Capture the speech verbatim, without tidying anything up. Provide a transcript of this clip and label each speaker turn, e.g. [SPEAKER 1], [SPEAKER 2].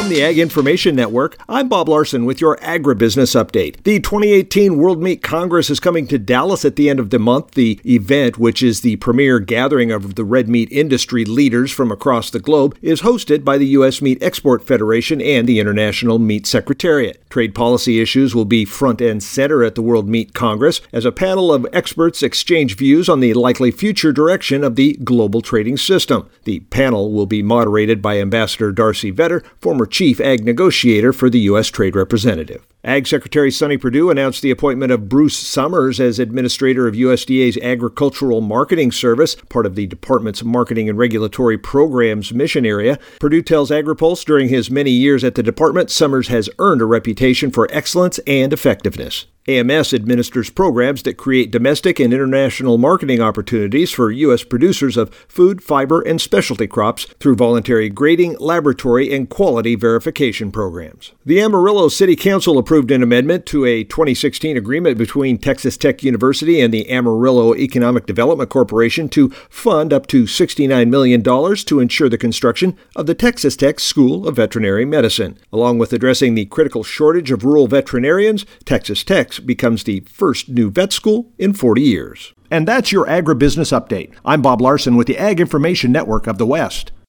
[SPEAKER 1] From the Ag Information Network, I'm Bob Larson with your Agribusiness Update. The twenty eighteen World Meat Congress is coming to Dallas at the end of the month. The event, which is the premier gathering of the red meat industry leaders from across the globe, is hosted by the U S Meat Export Federation and the International Meat Secretariat. Trade policy issues will be front and center at the World Meat Congress as a panel of experts exchange views on the likely future direction of the global trading system. The panel will be moderated by Ambassador Darcy Vetter, former Chief Ag Negotiator for the U S Trade Representative. Ag Secretary Sonny Perdue announced the appointment of Bruce Summers as Administrator of U S D A's Agricultural Marketing Service, part of the Department's Marketing and Regulatory Programs mission area. Perdue tells AgriPulse during his many years at the department, Summers has earned a reputation for excellence and effectiveness. A M S administers programs that create domestic and international marketing opportunities for U S producers of food, fiber, and specialty crops through voluntary grading, laboratory, and quality verification programs. The Amarillo City Council approved an amendment to a twenty sixteen agreement between Texas Tech University and the Amarillo Economic Development Corporation to fund up to sixty-nine million dollars to ensure the construction of the Texas Tech School of Veterinary Medicine. Along with addressing the critical shortage of rural veterinarians, Texas Tech becomes the first new vet school in forty years. And that's your Agribusiness Update. I'm Bob Larson with the Ag Information Network of the West.